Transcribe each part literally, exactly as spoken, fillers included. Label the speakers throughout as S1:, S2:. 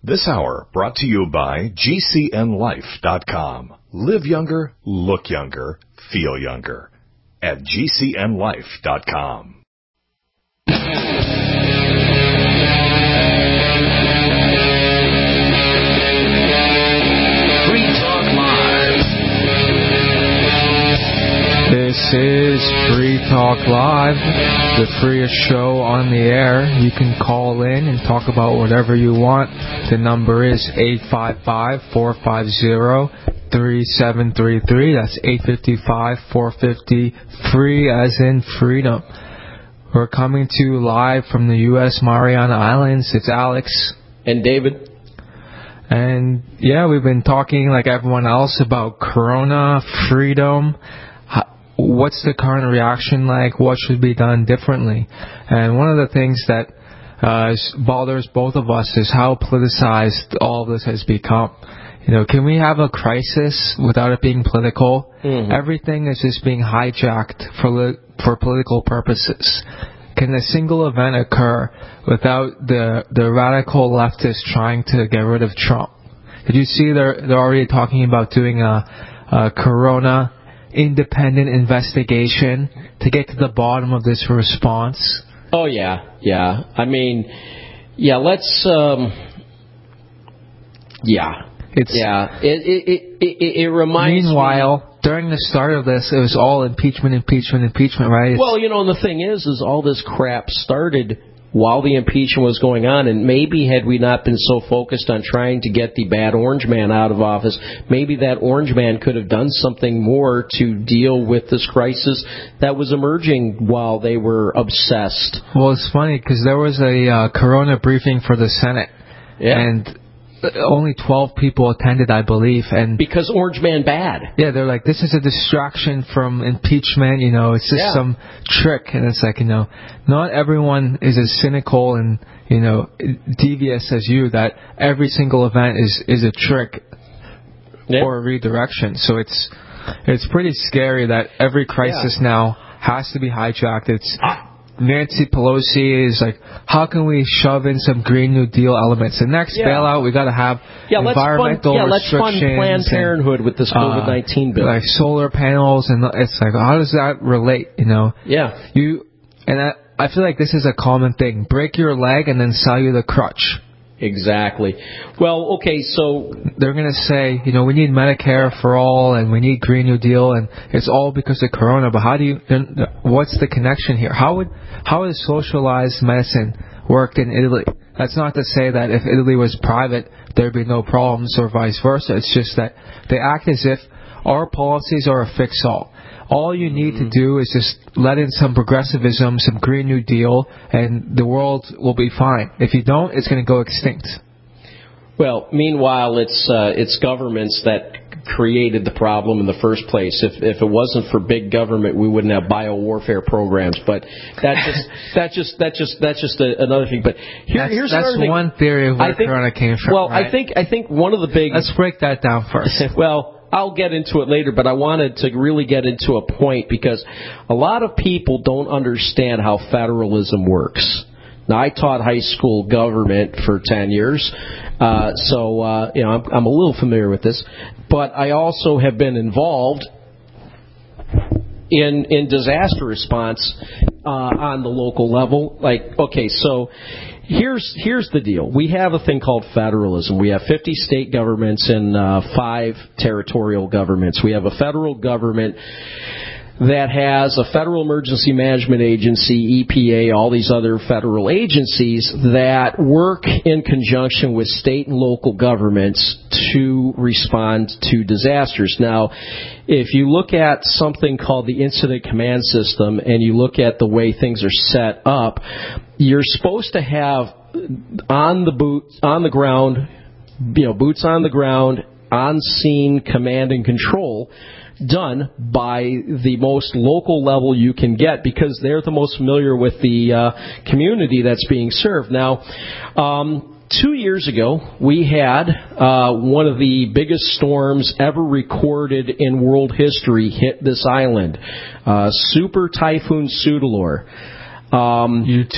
S1: This hour brought to you by G C N life dot com. Live younger, look younger, feel younger. At G C N life dot com.
S2: Free Talk Live.
S3: This is Free Talk Live, the freest show on the air. You can call in and talk about whatever you want. The number is eight five five, four five zero, three seven three three. That's eight five five, four five zero, free as in freedom. We're coming to you live from the U S Mariana Islands. It's Alex.
S4: And David.
S3: And yeah, we've been talking like everyone else about Corona, freedom. What's the current reaction like? What should be done differently? And one of the things that uh, bothers both of us is how politicized all of this has become. You know, can we have a crisis without it being political? Mm-hmm. Everything is just being hijacked for li- for political purposes. Can a single event occur without the the radical leftists trying to get rid of Trump? Did you see they're they're already talking about doing a, a Corona independent investigation to get to the bottom of this response?
S4: Oh yeah, yeah. I mean, yeah. Let's. Um, yeah.
S3: It's,
S4: yeah, it it, it it it reminds
S3: meanwhile,
S4: me...
S3: Meanwhile, during the start of this, it was all impeachment, impeachment, impeachment, right? It's,
S4: well, you know, and the thing is, is all this crap started while the impeachment was going on, and maybe had we not been so focused on trying to get the bad orange man out of office, maybe that orange man could have done something more to deal with this crisis that was emerging while they were obsessed.
S3: Well, it's funny, because there was a uh, Corona briefing for the Senate,
S4: yeah.
S3: and only twelve people attended, I believe, and
S4: because Orange Man bad.
S3: Yeah, they're like, this is a distraction from impeachment. You know, it's just
S4: yeah. some
S3: trick, and it's like, you know, not everyone is as cynical and you know devious as you. That every single event is is a trick
S4: yeah.
S3: or a redirection. So it's it's pretty scary that every crisis yeah. now has to be hijacked. It's Nancy Pelosi is like, how can we shove in some Green New Deal elements? The next yeah. bailout, we got to have
S4: yeah,
S3: environmental
S4: let's fund, yeah,
S3: restrictions.
S4: let's fund Planned Parenthood
S3: and,
S4: with this COVID nineteen
S3: uh,
S4: bill.
S3: Like solar panels, and it's like, how does that relate, you know?
S4: Yeah.
S3: You And I, I feel like this is a common thing. Break your leg and then sell you the crutch.
S4: Exactly. Well, okay, so...
S3: They're going to say, you know, we need Medicare for all and we need Green New Deal, and it's all because of Corona, but how do you... What's the connection here? How would how has socialized medicine worked in Italy? That's not to say that if Italy was private, there'd be no problems or vice versa. It's just that they act as if our policies are a fix-all. All you need mm-hmm. to do is just let in some progressivism, some Green New Deal, and the world will be fine. If you don't, it's going to go extinct.
S4: Well, meanwhile, it's uh, it's governments that created the problem in the first place. If if it wasn't for big government, we wouldn't have biowarfare programs. But that just that just that just that's just a, another thing. But here,
S3: that's,
S4: here's
S3: that's
S4: another
S3: one
S4: thing.
S3: theory of where
S4: I think,
S3: Corona came from.
S4: Well,
S3: right?
S4: I think I think one of the big.
S3: Let's break that down first.
S4: Well. I'll get into it later, but I wanted to really get into a point because a lot of people don't understand how federalism works. Now, I taught high school government for ten years, uh, so uh, you know I'm, I'm a little familiar with this. But I also have been involved in in disaster response uh, on the local level. Like, okay, so. Here's here's the deal. We have a thing called federalism. We have fifty state governments and uh, five territorial governments. We have a federal government that has a Federal Emergency Management Agency, E P A, all these other federal agencies that work in conjunction with state and local governments to respond to disasters. Now, if you look at something called the Incident Command System and you look at the way things are set up, you're supposed to have on the boot, on the ground, you know, boots on the ground, on-scene command and control done by the most local level you can get because they're the most familiar with the uh, community that's being served. Now, um, two years ago, we had uh, one of the biggest storms ever recorded in world history hit this island. Uh, Super Typhoon Soudelor. Um,
S3: you too.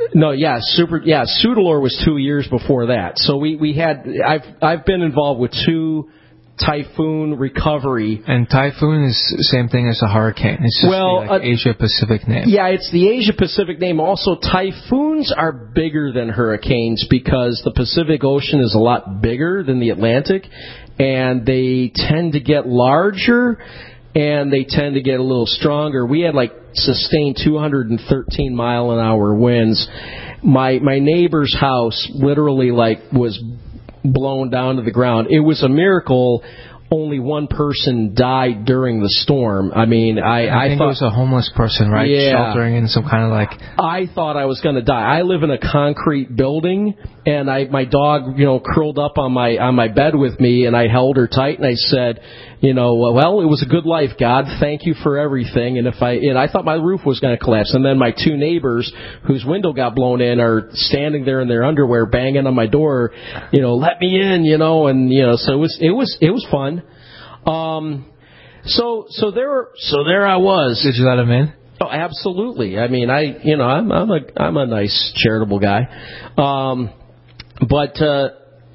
S4: No, yeah, super. Yeah, Pseudolor was two years before that. So we, we had. I've I've been involved with two typhoon recovery.
S3: And typhoon is the same thing as a hurricane. It's just
S4: well,
S3: the, like,
S4: uh,
S3: Asia Pacific name.
S4: Yeah, it's the Asia Pacific name. Also, typhoons are bigger than hurricanes because the Pacific Ocean is a lot bigger than the Atlantic, and they tend to get larger. And they tend to get a little stronger. We had like sustained two hundred thirteen mile an hour winds. My my neighbor's house literally like was blown down to the ground. It was a miracle. Only one person died during the storm. I mean, I,
S3: I,
S4: I
S3: think
S4: thought
S3: it was a homeless person, right?
S4: Yeah.
S3: Sheltering in some kind of like.
S4: I thought I was going to die. I live in a concrete building, and I my dog, you know, curled up on my on my bed with me, and I held her tight, and I said, you know, well, it was a good life, God. Thank you for everything. And if I and I thought my roof was going to collapse, and then my two neighbors, whose window got blown in, are standing there in their underwear, banging on my door, you know, let me in, you know, and you know, so it was it was it was fun. Um, so so there so there I was.
S3: Did you let him in?
S4: Oh, absolutely. I mean, I you know I'm I'm a I'm a nice charitable guy, um, but uh,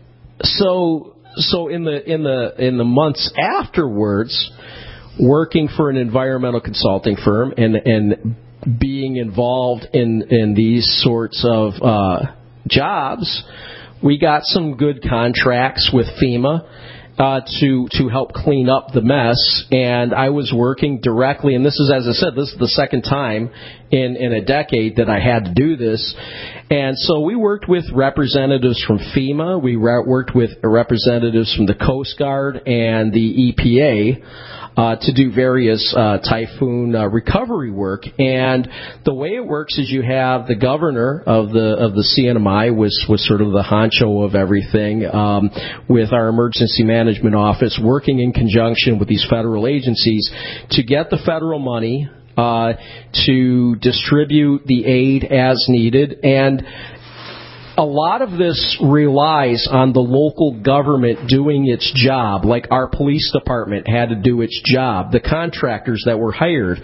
S4: so so in the in the in the months afterwards, working for an environmental consulting firm and and being involved in in these sorts of uh, jobs, we got some good contracts with FEMA. Uh, to to help clean up the mess, and I was working directly, and this is, as I said, this is the second time in, in a decade that I had to do this, and so we worked with representatives from FEMA, we re- worked with representatives from the Coast Guard and the E P A, Uh, to do various uh, typhoon uh, recovery work, and the way it works is you have the governor of the of the C N M I was was sort of the honcho of everything, um, with our emergency management office working in conjunction with these federal agencies to get the federal money uh, to distribute the aid as needed. And a lot of this relies on the local government doing its job, like our police department had to do its job. The contractors that were hired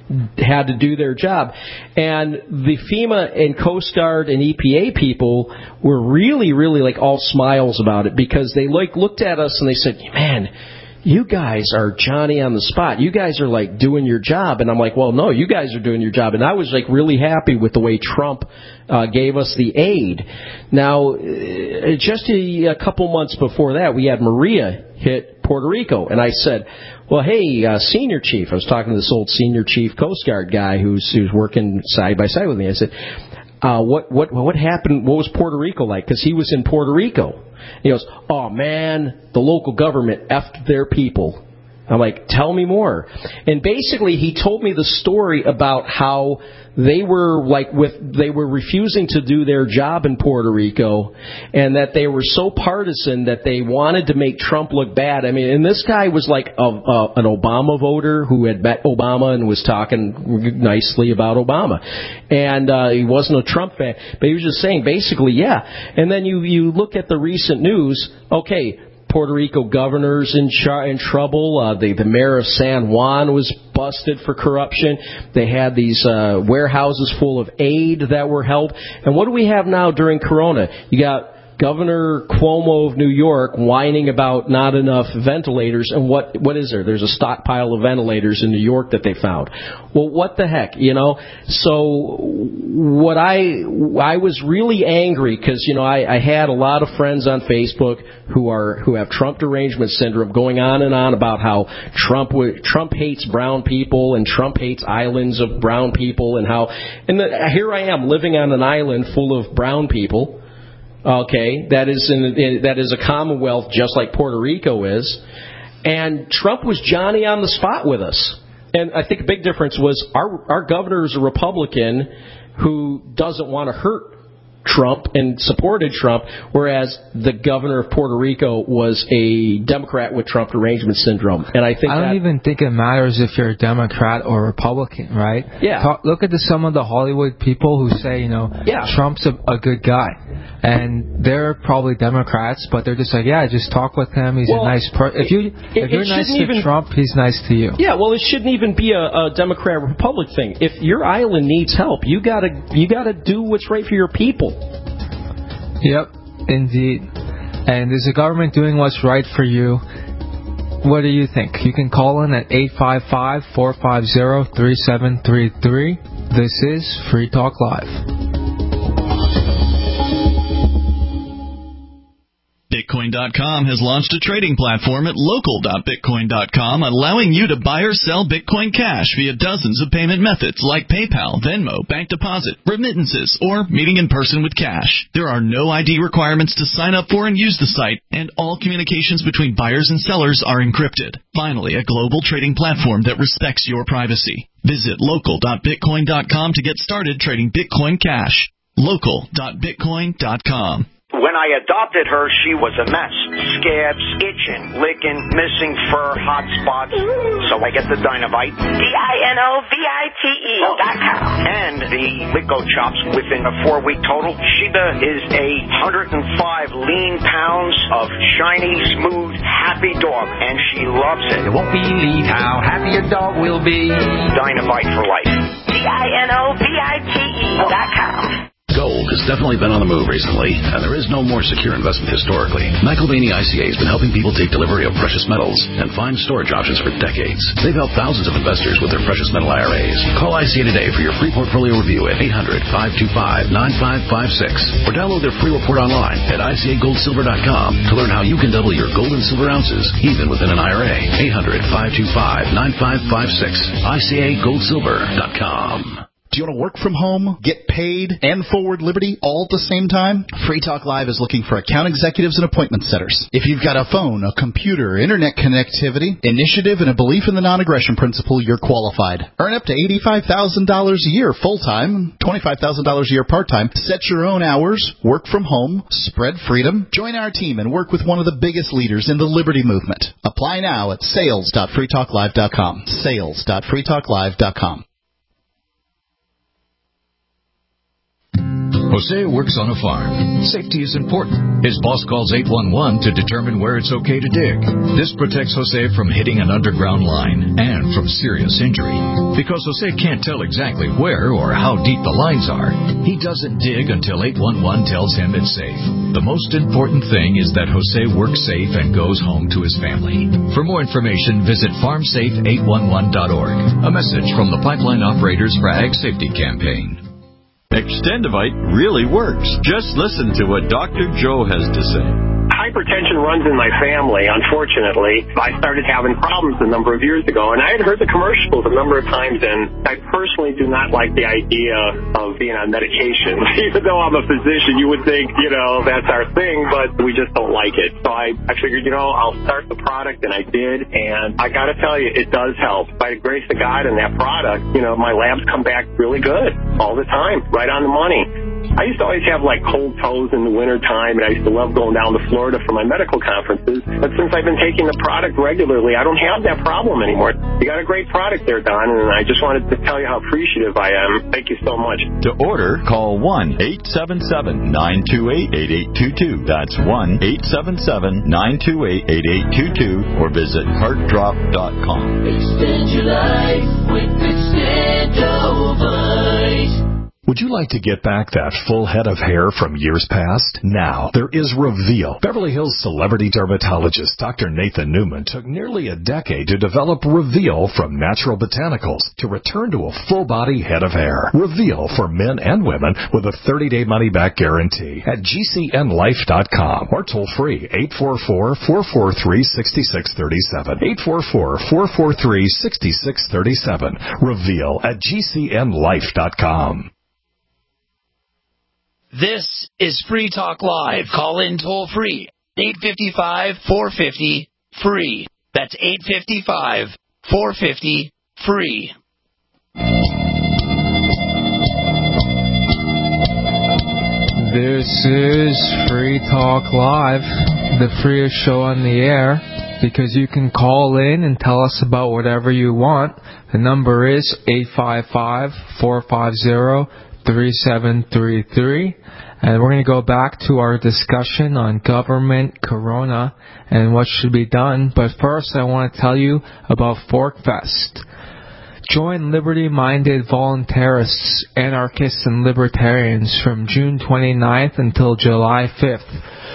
S4: had to do their job. And the FEMA and Coast Guard and E P A people were really, really like all smiles about it because they like looked at us and they said, man, you guys are Johnny on the spot. You guys are like doing your job. And I'm like, well, no, you guys are doing your job. And I was like really happy with the way Trump uh, gave us the aid. Now, uh, just a, a couple months before that, we had Maria hit Puerto Rico. And I said, well, hey, uh, senior chief, I was talking to this old senior chief Coast Guard guy who's, who's working side by side with me. I said, uh, what, what, what happened? What was Puerto Rico like? Because he was in Puerto Rico. He goes, oh, man, the local government effed their people. I'm like, tell me more. And basically, he told me the story about how they were like with they were refusing to do their job in Puerto Rico, and that they were so partisan that they wanted to make Trump look bad. I mean, and this guy was like a, a, an Obama voter who had met Obama and was talking nicely about Obama, and uh, he wasn't a Trump fan, but he was just saying basically, yeah. And then you you look at the recent news, okay. Puerto Rico governor's in, char- in trouble. Uh, the, the mayor of San Juan was busted for corruption. They had these uh, warehouses full of aid that were held. And what do we have now during Corona? You got Governor Cuomo of New York whining about not enough ventilators. And what what is there? There's a stockpile of ventilators in New York that they found. Well, what the heck, you know? So what I I was really angry because, you know, I, I had a lot of friends on Facebook who are who have Trump derangement syndrome going on and on about how Trump w- Trump hates brown people and Trump hates islands of brown people and how and the, here I am living on an island full of brown people. Okay, that is in, that is a commonwealth just like Puerto Rico is. And Trump was Johnny on the spot with us. And I think a big difference was our our governor is a Republican who doesn't want to hurt Trump and supported Trump, whereas the governor of Puerto Rico was a Democrat with Trump derangement syndrome. And I think
S3: I don't
S4: that,
S3: even think it matters if you're a Democrat or Republican, right?
S4: Yeah.
S3: Talk, look at the, some of the Hollywood people who say, you know,
S4: yeah.
S3: Trump's a, a good guy. and they're probably Democrats, but they're just like, yeah, just talk with him. He's
S4: well,
S3: a nice person. If you if
S4: it,
S3: you're
S4: it
S3: nice to
S4: even,
S3: Trump, he's nice to you.
S4: Yeah, well, it shouldn't even be a, a Democrat Republic thing. If your island needs help, you gotta you gotta do what's right for your people.
S3: Yep, indeed. And is the government doing what's right for you? What do you think? You can call in at eight five five, four five zero, three seven three three. This is Free Talk Live.
S5: Bitcoin dot com has launched a trading platform at local dot bitcoin dot com, allowing you to buy or sell Bitcoin Cash via dozens of payment methods like PayPal, Venmo, bank deposit, remittances, or meeting in person with cash. There are no I D requirements to sign up for and use the site, and all communications between buyers and sellers are encrypted. Finally, a global trading platform that respects your privacy. Visit local dot bitcoin dot com to get started trading Bitcoin Cash. local dot bitcoin dot com.
S6: When I adopted her, she was a mess. Scabs, itching, licking, missing fur, hot spots. So I get the Dynovite.
S7: D I N O V I T E dot com.
S6: And the Lico Chops within a four-week total. Sheba is a one hundred five lean pounds of shiny, smooth, happy dog, and she loves it.
S2: You won't believe how happy a dog will be.
S6: Dynovite for life.
S7: D I N O V I T E dot com.
S8: Gold has definitely been on the move recently, and there is no more secure investment historically. McElvaney I C A has been helping people take delivery of precious metals and find storage options for decades. They've helped thousands of investors with their precious metal I R As. Call I C A today for your free portfolio review at eight hundred, five two five, nine five five six or download their free report online at I C A gold silver dot com to learn how you can double your gold and silver ounces even within an I R A. eight hundred, five two five, nine five five six. I C A gold silver dot com.
S9: Do you want to work from home, get paid, and forward Liberty all at the same time? Free Talk Live is looking for account executives and appointment setters. If you've got a phone, a computer, internet connectivity, initiative, and a belief in the non-aggression principle, you're qualified. Earn up to eighty-five thousand dollars a year full-time, twenty-five thousand dollars a year part-time. Set your own hours, work from home, spread freedom. Join our team and work with one of the biggest leaders in the Liberty movement. Apply now at sales dot free talk live dot com. sales dot free talk live dot com.
S10: Jose works on a farm. Safety is important. His boss calls eight one one to determine where it's okay to dig. This protects Jose from hitting an underground line and from serious injury. Because Jose can't tell exactly where or how deep the lines are, he doesn't dig until eight one one tells him it's safe. The most important thing is that Jose works safe and goes home to his family. For more information, visit farm safe eight one one dot org. A message from the Pipeline Operators for Ag Safety Campaign.
S11: Extendivite really works. Just listen to what Doctor Joe has to say.
S12: Hypertension runs in my family, unfortunately. I started having problems a number of years ago, and I had heard the commercials a number of times, and I personally do not like the idea of being on medication. Even though I'm a physician, you would think, you know, that's our thing, but we just don't like it. So I, I figured, you know, I'll start the product, and I did, and I got to tell you, it does help. By the grace of God and that product, you know, my labs come back really good all the time, right on the money. I used to always have, like, cold toes in the wintertime, and I used to love going down to Florida for my medical conferences. But since I've been taking the product regularly, I don't have that problem anymore. You got a great product there, Don, and I just wanted to tell you how appreciative I am. Thank you so much.
S11: To order, call one eight seven seven, nine two eight, eight eight two two. That's one eight seven seven, nine two eight, eight eight two two, or visit heart drop dot com.
S2: Extend your life with Extendovite.
S1: Would you like to get back that full head of hair from years past? Now, there is Reveal. Beverly Hills celebrity dermatologist Doctor Nathan Newman took nearly a decade to develop Reveal from natural botanicals to return to a full-body head of hair. Reveal for men and women with a thirty-day money-back guarantee at G C N life dot com or toll-free eight four four, four four three, six six three seven. eight four four, four four three, six six three seven. Reveal at G C N life dot com.
S13: This is Free Talk Live. Call in toll free. eight five five, four five zero, free. That's eight five five, four five zero, free.
S3: This is Free Talk Live, the freest show on the air, because you can call in and tell us about whatever you want. The number is eight five five, four five zero, three seven three three, And we're going to go back to our discussion on government, Corona, and what should be done. But first, I want to tell you about ForkFest. Join liberty-minded voluntarists, anarchists, and libertarians from June twenty-ninth until July fifth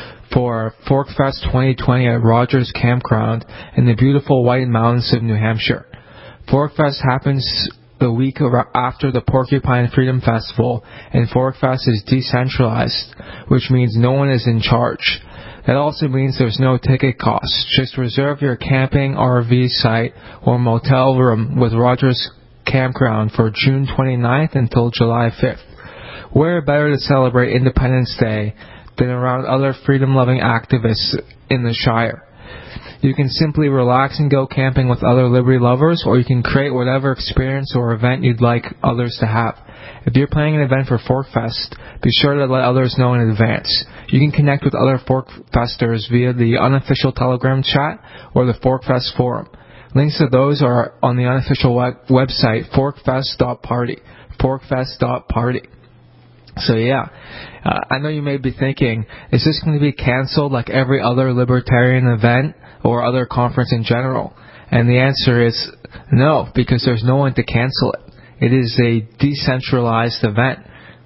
S3: for ForkFest twenty twenty at Rogers Campground in the beautiful White Mountains of New Hampshire. ForkFest happens the week after the Porcupine Freedom Festival, and ForkFest is decentralized, which means no one is in charge. That also means there's no ticket cost. Just reserve your camping R V site or motel room with Rogers Campground for June twenty-ninth until July fifth. Where better to celebrate Independence Day than around other freedom-loving activists in the Shire? You can simply relax and go camping with other liberty lovers, or you can create whatever experience or event you'd like others to have. If you're planning an event for ForkFest, be sure to let others know in advance. You can connect with other ForkFesters via the unofficial Telegram chat or the ForkFest forum. Links to those are on the unofficial web- website, forkfest dot party. forkfest dot party. So yeah, uh, I know you may be thinking, is this going to be canceled like every other libertarian event or other conference in general? And the answer is no, because there's no one to cancel it. It is a decentralized event.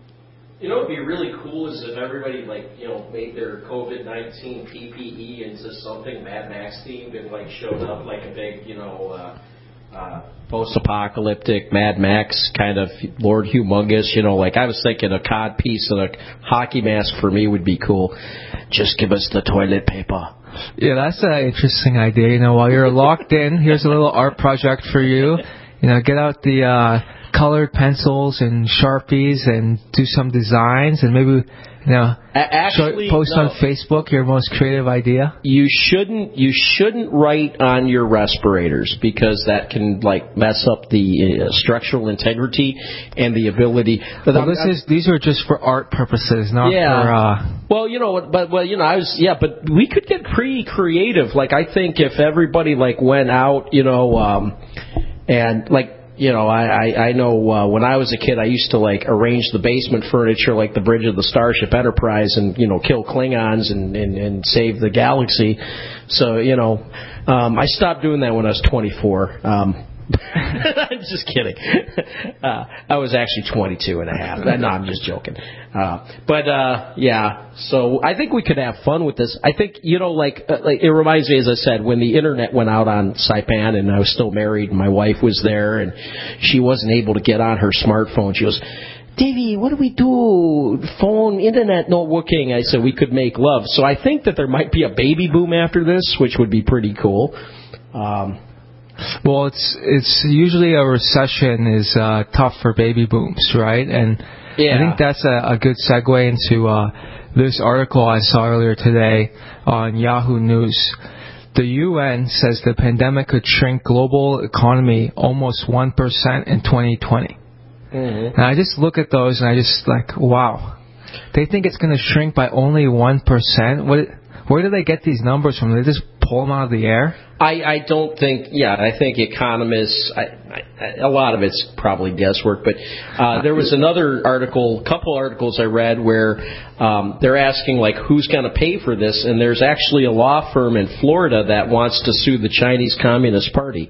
S4: You know what would be really cool is if everybody, like, you know, made their COVID nineteen P P E into something Mad Max themed and, like, showed up like a big, you know, uh, uh, post-apocalyptic Mad Max kind of Lord Humongous, you know, like I was thinking a cod piece and a hockey mask for me would be cool. Just give us the toilet paper.
S3: Yeah, that's an interesting idea. You know, while you're locked in, here's a little art project for you. You know, get out the uh, colored pencils and Sharpies and do some designs and maybe, you know,
S4: Actually,
S3: post
S4: no.
S3: on Facebook your most creative idea.
S4: You shouldn't. You shouldn't write on your respirators because that can like mess up the uh, structural integrity and the ability.
S3: Well, I'm, this I'm, is these are just for art purposes, not
S4: yeah.
S3: for. Uh,
S4: well, you know, but well, you know, I was yeah, but we could get pretty creative. Like I think if everybody like went out, you know, um, and like. You know, I, I, I know uh, when I was a kid, I used to, like, arrange the basement furniture like the bridge of the Starship Enterprise and, you know, kill Klingons and, and, and save the galaxy. So, you know, um, I stopped doing that when I was twenty-four. Um, I'm just kidding. Uh, I was actually twenty-two and a half. No, I'm just joking. Uh, but, uh, yeah, so I think we could have fun with this. I think, you know, like, uh, like it reminds me, as I said, when the internet went out on Saipan and I was still married and my wife was there and she wasn't able to get on her smartphone. She goes, Davey, what do we do? Phone, internet not working. I said we could make love. So I think that there might be a baby boom after this, which would be pretty cool. Um,
S3: Well, it's it's usually a recession is uh, tough for baby booms, right? And
S4: yeah.
S3: I think that's a, a good segue into uh, this article I saw earlier today on Yahoo News. The U N says the pandemic could shrink global economy almost one percent in twenty twenty. Mm-hmm. And I just look at those and I just like, wow. They think it's going to shrink by only one percent? What, where do they get these numbers from? They just pull them out of the air?
S4: I, I don't think, yeah, I think economists, I, I, a lot of it's probably guesswork, but uh, there was another article, a couple articles I read where um, they're asking, like, who's going to pay for this, and there's actually a law firm in Florida that wants to sue the Chinese Communist Party.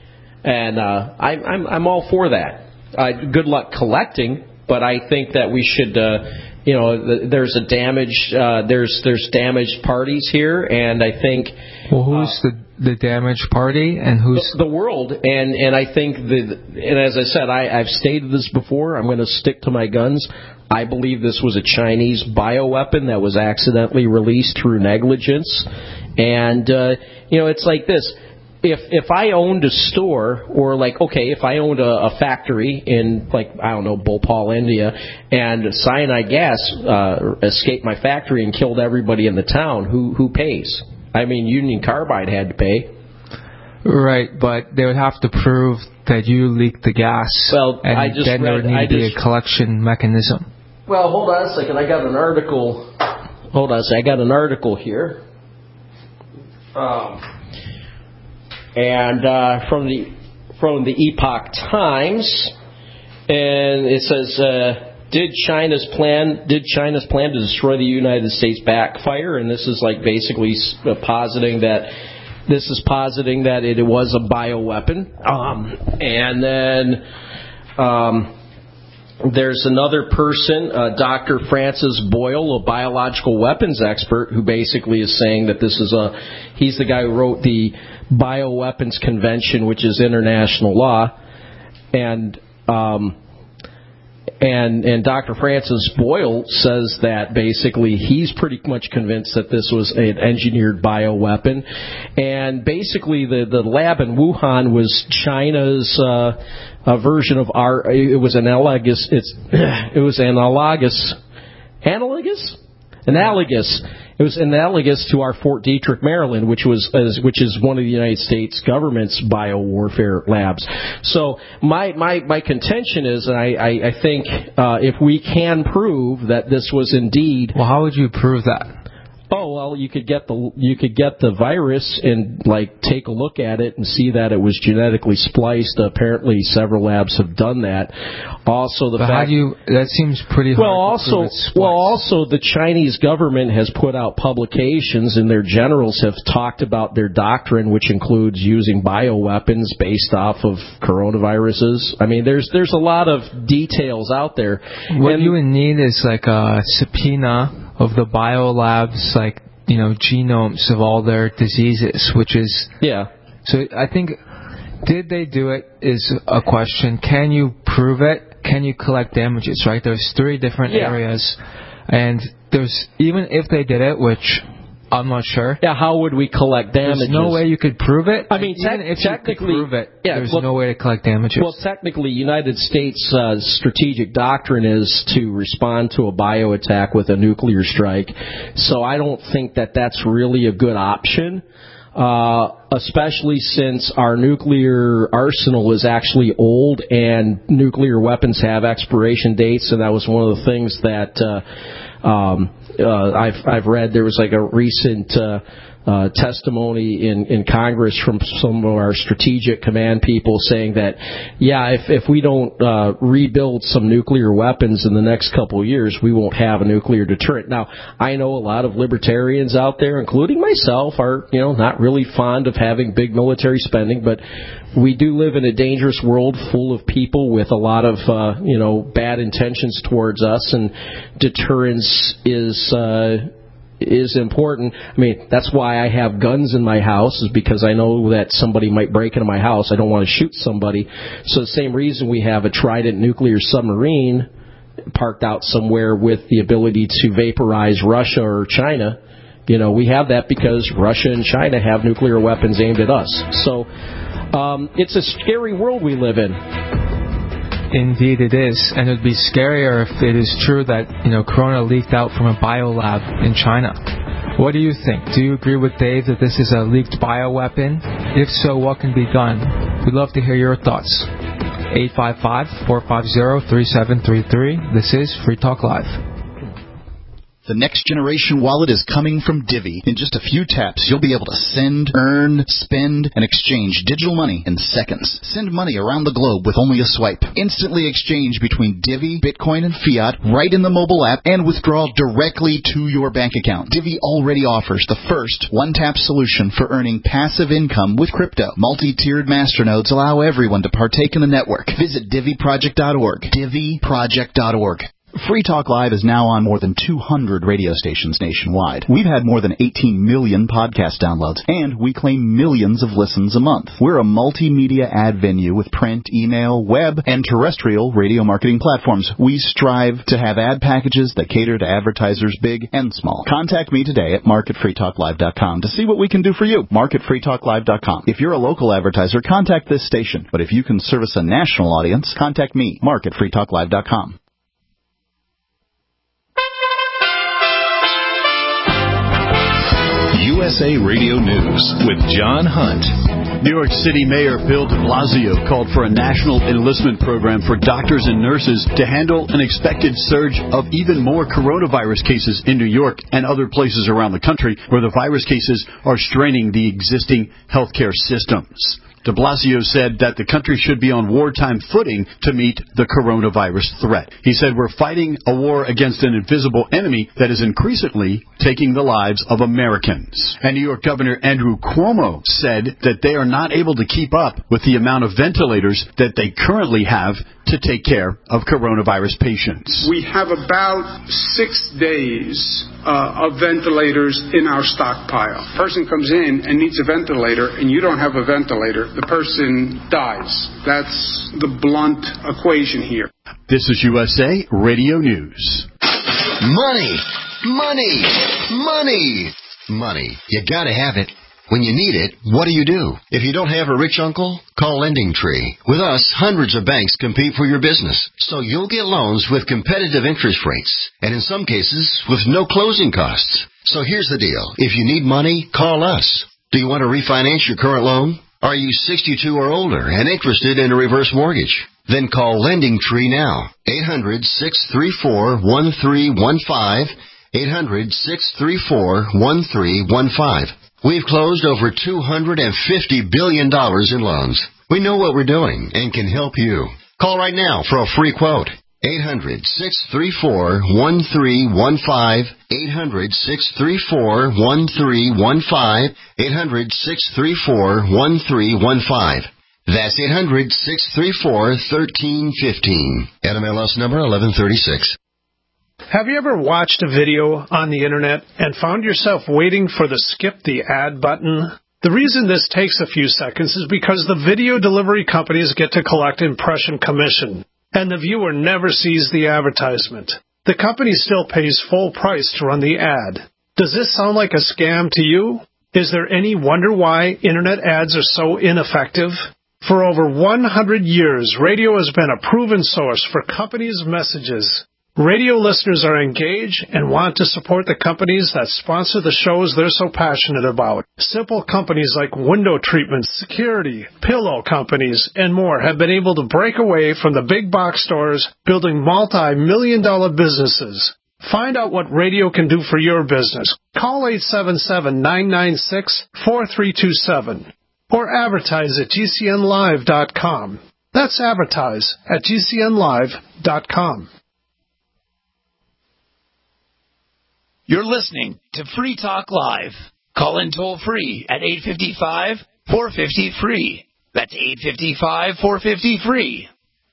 S4: And uh, I, I'm, I'm all for that. Uh, good luck collecting, but I think that we should... Uh, You know, there's a damaged, uh, there's there's damaged parties here, and I think.
S3: Well, who's uh, the the damaged party, and who's
S4: the, the world? And and I think the and as I said, I, I've stated this before. I'm going to stick to my guns. I believe this was a Chinese bioweapon that was accidentally released through negligence, and uh, you know, it's like this. If if I owned a store, or like, okay, if I owned a, a factory in, like, I don't know, Bhopal, India, and cyanide gas uh, escaped my factory and killed everybody in the town, who who pays? I mean, Union Carbide had to pay.
S3: Right, but they would have to prove that you leaked the gas.
S4: Well,
S3: and
S4: I just
S3: then there
S4: read,
S3: would need
S4: I
S3: to be
S4: just,
S3: a collection mechanism.
S4: Well, hold on a second. I got an article. Hold on a second. I got an article here. Um... And uh, from the from the Epoch Times, and it says uh, did China's plan did China's plan to destroy the United States backfire? And this is like basically positing that this is positing that it was a bioweapon. Um, and then um, there's another person, uh, Doctor Francis Boyle, a biological weapons expert, who basically is saying that this is a he's the guy who wrote the Bioweapons Convention, which is international law, and um, And and Doctor Francis Boyle says that basically he's pretty much convinced that this was an engineered bioweapon, and basically the, the lab in Wuhan was China's uh, a version of our. It was analogous. It's it was analogous, analogous, analogous. It was analogous to our Fort Detrick, Maryland, which was uh, which is one of the United States government's biowarfare labs. So my my, my contention is, and I I, I think uh, if we can prove that this was indeed,
S3: well, how would you prove that?
S4: Oh well, you could get the you could get the virus and like take a look at it and see that it was genetically spliced. Apparently, several labs have done that. Also, the
S3: but
S4: fact
S3: how do you that seems pretty hard.
S4: Well, also, well, also the Chinese government has put out publications, and their generals have talked about their doctrine, which includes using bioweapons based off of coronaviruses. I mean, there's there's a lot of details out there.
S3: What
S4: and,
S3: you would need is like a subpoena of the biolabs, like, you know, genomes of all their diseases, which is...
S4: Yeah.
S3: So I think, did they do it is a question. Can you prove it? Can you collect damages, right? There's three different
S4: yeah.
S3: areas. And there's, even if they did it, which I'm not sure.
S4: Yeah, how would we collect damages?
S3: There's no way you could prove it.
S4: I mean,
S3: even
S4: te-
S3: if
S4: technically,
S3: you could prove it,
S4: yeah,
S3: there's
S4: well,
S3: no way to collect damages.
S4: Well, technically, United States uh, strategic doctrine is to respond to a bio attack with a nuclear strike. So I don't think that that's really a good option. Uh, especially since our nuclear arsenal is actually old and nuclear weapons have expiration dates, and that was one of the things that uh, um, uh, I've I've read. There was like a recent uh, uh, testimony in, in Congress from some of our strategic command people saying that, yeah, if if we don't uh, rebuild some nuclear weapons in the next couple of years, we won't have a nuclear deterrent. Now, I know a lot of libertarians out there, including myself, are you know not really fond of having big military spending, but we do live in a dangerous world full of people with a lot of uh, you know bad intentions towards us, and deterrence is uh, is important. I mean, that's why I have guns in my house, is because I know that somebody might break into my house. I don't want to shoot somebody. So the same reason we have a Trident nuclear submarine parked out somewhere with the ability to vaporize Russia or China. You know, we have that because Russia and China have nuclear weapons aimed at us. So um, it's a scary world we live in.
S3: Indeed it is, and it would be scarier if it is true that, you know, Corona leaked out from a biolab in China. What do you think? Do you agree with Dave that this is a leaked bioweapon? If so, what can be done? We'd love to hear your thoughts. eight five five, four five zero, three seven three three. This is Free Talk Live.
S9: The next generation wallet is coming from Divvy. In just a few taps, you'll be able to send, earn, spend, and exchange digital money in seconds. Send money around the globe with only a swipe. Instantly exchange between Divvy, Bitcoin, and fiat right in the mobile app, and withdraw directly to your bank account. Divvy already offers the first one-tap solution for earning passive income with crypto. Multi-tiered masternodes allow everyone to partake in the network. Visit Divvy Project dot org. Divvy Project dot org. Free Talk Live is now on more than two hundred radio stations nationwide. We've had more than eighteen million podcast downloads, and we claim millions of listens a month. We're a multimedia ad venue with print, email, web, and terrestrial radio marketing platforms. We strive to have ad packages that cater to advertisers big and small. Contact me today at market free talk live dot com to see what we can do for you. market free talk live dot com. If you're a local advertiser, contact this station. But if you can service a national audience, contact me, market free talk live dot com.
S1: U S A Radio News with John Hunt.
S14: New York City Mayor Bill de Blasio called for a national enlistment program for doctors and nurses to handle an expected surge of even more coronavirus cases in New York and other places around the country where the virus cases are straining the existing healthcare systems. De Blasio said that the country should be on wartime footing to meet the coronavirus threat. He said we're fighting a war against an invisible enemy that is increasingly taking the lives of Americans. And New York Governor Andrew Cuomo said that they are not able to keep up with the amount of ventilators that they currently have to take care of coronavirus patients.
S15: We have about six days uh, of ventilators in our stockpile. Person comes in and needs a ventilator, and you don't have a ventilator, the person dies. That's the blunt equation here.
S14: This is U S A Radio News.
S16: Money, money, money, money. You gotta have it. When you need it, what do you do? If you don't have a rich uncle, call Lending Tree. With us, hundreds of banks compete for your business, so you'll get loans with competitive interest rates, and in some cases, with no closing costs. So here's the deal. If you need money, call us. Do you want to refinance your current loan? Are you sixty-two or older and interested in a reverse mortgage? Then call Lending Tree now. eight hundred, six three four, one three one five. eight hundred, six three four, one three one five. We've closed over two hundred fifty billion dollars in loans. We know what we're doing and can help you. Call right now for a free quote. eight hundred, six three four, one three one five. eight hundred, six three four, one three one five. eight hundred, six three four, one three one five. That's eight hundred, six three four, one three one five. N M L S number eleven thirty-six.
S17: Have you ever watched a video on the internet and found yourself waiting for the skip the ad button? The reason this takes a few seconds is because the video delivery companies get to collect impression commission, and the viewer never sees the advertisement. The company still pays full price to run the ad. Does this sound like a scam to you? Is there any wonder why internet ads are so ineffective? For over one hundred years, radio has been a proven source for companies' messages. Radio listeners are engaged and want to support the companies that sponsor the shows they're so passionate about. Simple companies like window treatments, security, pillow companies, and more have been able to break away from the big box stores, building multi-million dollar businesses. Find out what radio can do for your business. Call eight seven seven, nine nine six, four three two seven or advertise at G C N live dot com. That's advertise at G C N live dot com.
S13: You're listening to Free Talk Live. Call in toll free at eight five five, four five zero, free. That's eight five five, four five zero, free.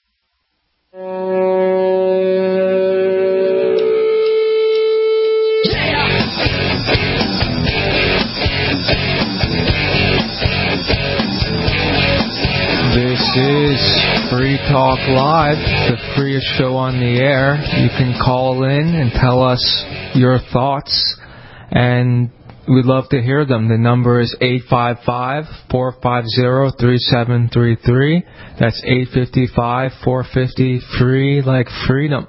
S3: This is Free Talk Live, the freest show on the air. You can call in and tell us your thoughts, and we'd love to hear them. The number is eight five five, four five zero, three seven three three. That's eight five five, four five zero, free, like freedom.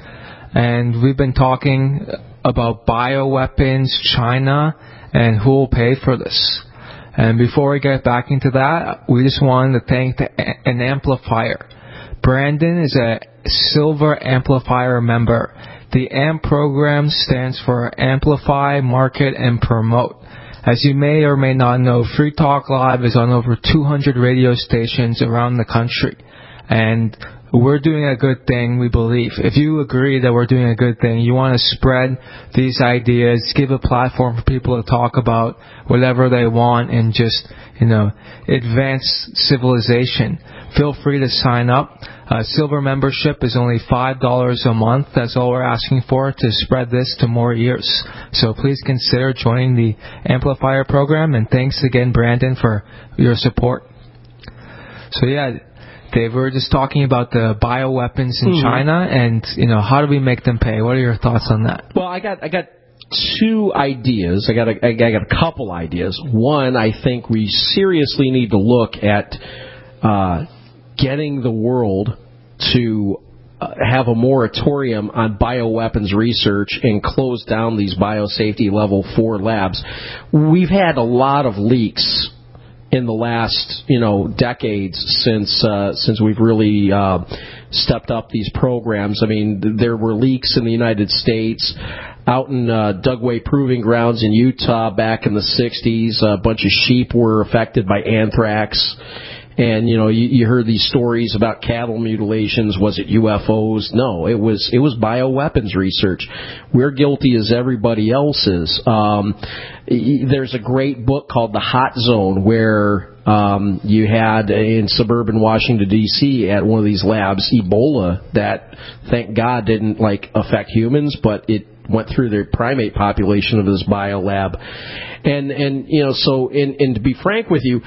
S3: And we've been talking about bioweapons, China, and who will pay for this. And before we get back into that, we just wanted to thank the, an amplifier. Brandon is a Silver Amplifier member. The A M P program stands for Amplify, Market, and Promote. As you may or may not know, Free Talk Live is on over two hundred radio stations around the country. And we're doing a good thing, we believe. If you agree that we're doing a good thing, you want to spread these ideas, give a platform for people to talk about whatever they want and just, you know, advance civilization, feel free to sign up. Uh, silver membership is only five dollars a month. That's all we're asking for to spread this to more ears. So please consider joining the Amplifier program. And thanks again, Brandon, for your support. So, yeah, Dave, we were just talking about the bioweapons in mm-hmm. China, and you know, how do we make them pay? What are your thoughts on that?
S4: Well, I got I got two ideas. I got a, I got a couple ideas. One, I think we seriously need to look at uh, getting the world to uh, have a moratorium on bioweapons research and close down these biosafety level four labs. We've had a lot of leaks in the last, you know, decades since uh, since we've really uh, stepped up these programs. I mean, there were leaks in the United States. out in uh, Dugway Proving Grounds in Utah back in the sixties. A bunch of sheep were affected by anthrax. And, you know, you, you heard these stories about cattle mutilations. Was it U F Os? No, it was it was bioweapons research. We're guilty as everybody else is. Um, there's a great book called The Hot Zone where um, you had in suburban Washington, D C at one of these labs Ebola that, thank God, didn't, like, affect humans, but it went through the primate population of this biolab. And, and you know, so, and, and to be frank with you,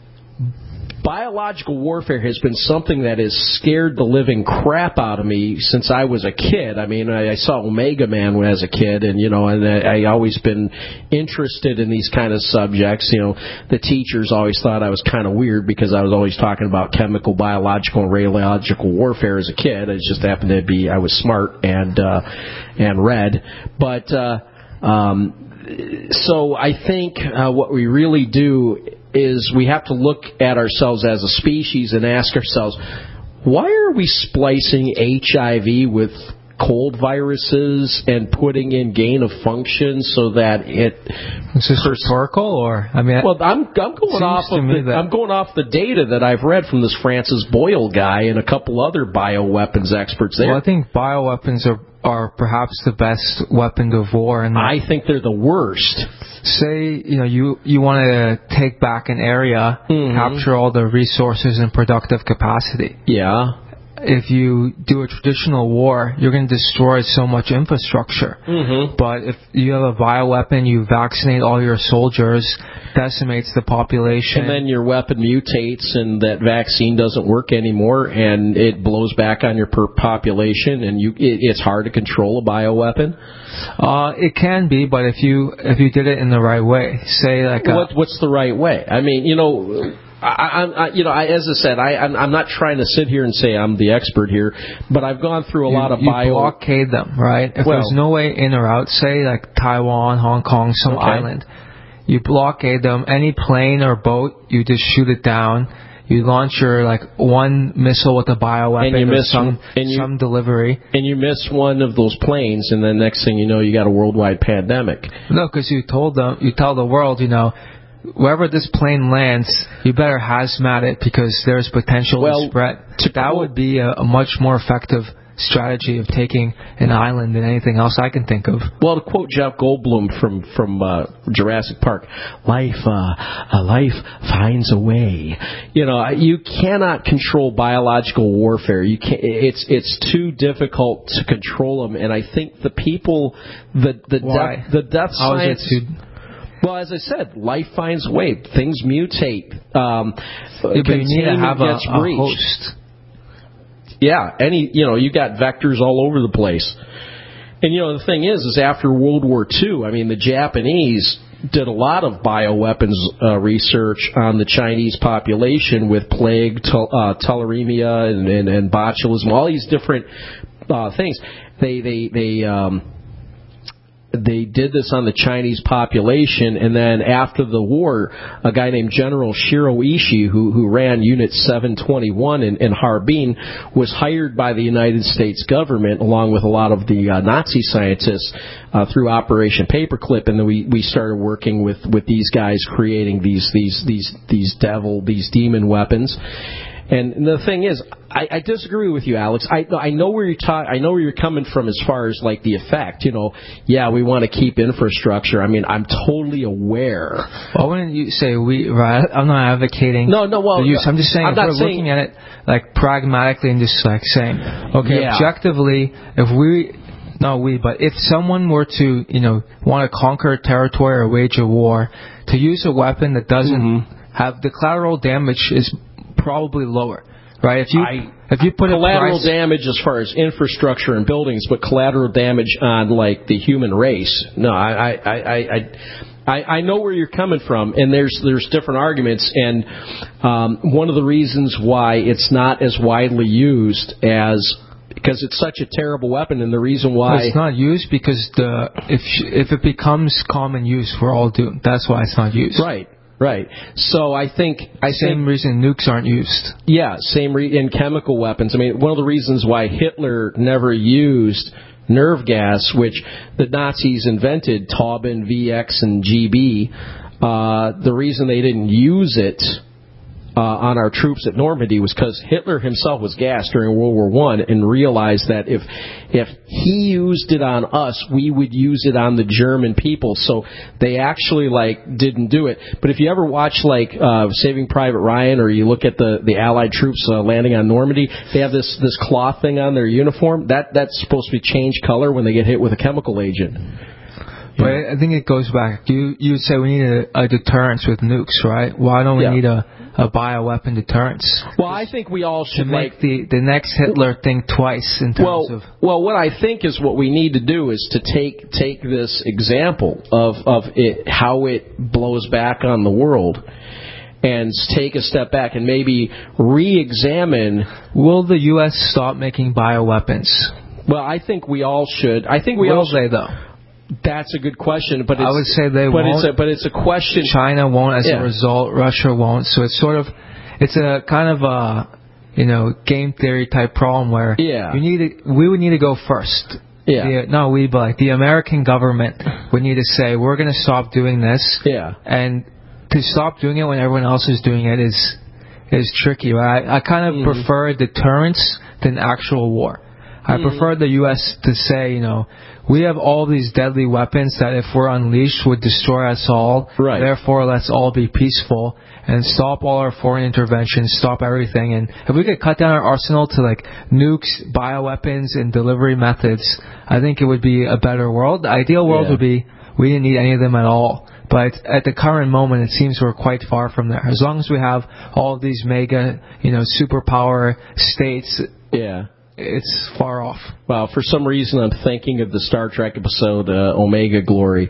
S4: biological warfare has been something that has scared the living crap out of me since I was a kid. I mean, I, I saw Omega Man when I was a kid, and, you know, and I, I always been interested in these kind of subjects. You know, the teachers always thought I was kind of weird because I was always talking about chemical, biological, and radiological warfare as a kid. It just happened to be I was smart and uh, and read. But uh, um, so I think uh, what we really do is we have to look at ourselves as a species and ask ourselves, why are we splicing H I V with cold viruses and putting in gain of function so that it...
S3: Is this rhetorical, or... I mean,
S4: well, I'm, I'm going off of the, I'm going off the data that I've read from this Francis Boyle guy and a couple other bioweapons experts there.
S3: Well, I think bioweapons are are perhaps the best weapon of war. And
S4: I think they're the worst.
S3: Say, you know, you, you want to take back an area, mm-hmm. capture all the resources and productive capacity.
S4: Yeah.
S3: If you do a traditional war, you're going to destroy so much infrastructure.
S4: Mm-hmm.
S3: But if you have a bioweapon, you vaccinate all your soldiers, decimates the population.
S4: And then your weapon mutates and that vaccine doesn't work anymore and it blows back on your per population and you it, it's hard to control a bioweapon?
S3: Uh, it can be, but if you if you did it in the right way, say like...
S4: What, a, what's the right way? I mean, you know... I, I, you know, I, as I said, I, I'm, I'm not trying to sit here and say I'm the expert here, but I've gone through a
S3: you,
S4: lot of
S3: you
S4: bio...
S3: You blockade them, right? If
S4: well,
S3: there's no way in or out, say like Taiwan, Hong Kong, some
S4: okay.
S3: island, you blockade them. Any plane or boat, you just shoot it down. You launch your like one missile with a bioweapon
S4: and you
S3: or
S4: miss
S3: some,
S4: and you,
S3: some delivery.
S4: And you miss one of those planes, and then next thing you know, you got a worldwide pandemic.
S3: No, because you told them, you tell the world, you know, wherever this plane lands, you better hazmat it because there's potential
S4: well,
S3: to spread.
S4: To
S3: that
S4: quote,
S3: would be a, a much more effective strategy of taking an island than anything else I can think of.
S4: Well, to quote Jeff Goldblum from from uh, Jurassic Park, life uh, life finds a way. You know, you cannot control biological warfare. You can't. It's it's too difficult to control them, and I think the people, the the
S3: Why?
S4: death, the death
S3: How
S4: science.
S3: Is it too
S4: Well, as I said, life finds a way. Things mutate. Um,
S3: yeah, but you need to have a,
S4: gets
S3: a
S4: breached.
S3: host.
S4: Yeah, any you know, you got vectors all over the place. And you know, the thing is, is after World War Two, I mean, the Japanese did a lot of bioweapons uh, research on the Chinese population with plague, tul- uh, tularemia, and, and, and botulism, all these different uh, things. They they they. Um, They did this on the Chinese population, and then after the war, a guy named General Shiro Ishii, who, who ran Unit seven twenty-one in, in Harbin, was hired by the United States government, along with a lot of the uh, Nazi scientists, uh, through Operation Paperclip, and then we, we started working with, with these guys, creating these these these these devil, these demon weapons. And the thing is, I, I disagree with you, Alex. I, I know where you're ta- I know where you're coming from as far as like the effect. You know, yeah, we want to keep infrastructure. I mean, I'm totally aware.
S3: Well, wouldn't you say we? Right? I'm not advocating.
S4: No, no. Well,
S3: the use. I'm just saying
S4: I'm
S3: if
S4: not
S3: we're
S4: saying,
S3: looking at it like pragmatically and just like saying, okay,
S4: yeah.
S3: objectively, if we. Not we, but if someone were to, you know, want to conquer a territory or wage a war, to use a weapon that doesn't mm-hmm. have the collateral damage is probably lower, right? If you
S4: I,
S3: if you put
S4: collateral
S3: a price,
S4: damage as far as infrastructure and buildings, but collateral damage on like the human race. No, I I I. I I, I know where you're coming from, and there's there's different arguments, and um, one of the reasons why it's not as widely used as because it's such a terrible weapon, and the reason why
S3: it's not used because the if if it becomes common use, we're all doomed. That's why it's not used.
S4: Right, right. So I think I
S3: same
S4: think,
S3: reason nukes aren't used.
S4: Yeah, same re- in chemical weapons. I mean, one of the reasons why Hitler never used nerve gas, which the Nazis invented, Taubin, V X, and G B. Uh, the reason they didn't use it uh, on our troops at Normandy was because Hitler himself was gassed during World War One and realized that if if he used it on us, we would use it on the German people. So they actually like didn't do it. But if you ever watch like uh, Saving Private Ryan, or you look at the, the Allied troops uh, landing on Normandy, they have this this cloth thing on their uniform. That that's supposed to be changed color when they get hit with a chemical agent.
S3: But I think it goes back. You you say we need a, a deterrence with nukes, right? Why don't we
S4: Yeah.
S3: need a, a bioweapon deterrence?
S4: Well, I think we all should
S3: to make
S4: like
S3: the the next Hitler think twice in terms
S4: well,
S3: of.
S4: Well, what I think is what we need to do is to take take this example of of it, how it blows back on the world, and take a step back and maybe re-examine.
S3: Will the U S stop making bioweapons?
S4: Well, I think we all should. I think we
S3: Will
S4: all should.
S3: they though?
S4: That's a good question, but it's,
S3: I would say they
S4: but
S3: won't.
S4: It's a, but it's a question.
S3: China won't, as
S4: Yeah.
S3: a result. Russia won't. So it's sort of, it's a kind of a, you know, game theory type problem where
S4: Yeah.
S3: you need to, we would need to go first.
S4: Yeah.
S3: The, not we, but like the American government would need to say, we're going to stop doing this.
S4: Yeah.
S3: And to stop doing it when everyone else is doing it is is tricky. Right? I, I kind of
S4: Mm-hmm.
S3: prefer deterrence than actual war. I
S4: Mm-hmm.
S3: prefer the U S to say, you know, we have all these deadly weapons that if we're unleashed would destroy us all.
S4: Right.
S3: Therefore, let's all be peaceful and stop all our foreign interventions, stop everything. And if we could cut down our arsenal to like nukes, bioweapons, and delivery methods, I think it would be a better world. The ideal world
S4: Yeah.
S3: would be we didn't need any of them at all. But at the current moment, it seems we're quite far from there. As long as we have all of these mega, you know, superpower states,
S4: Yeah.
S3: it's far off.
S4: Well, for some reason, I'm thinking of the Star Trek episode uh, Omega Glory,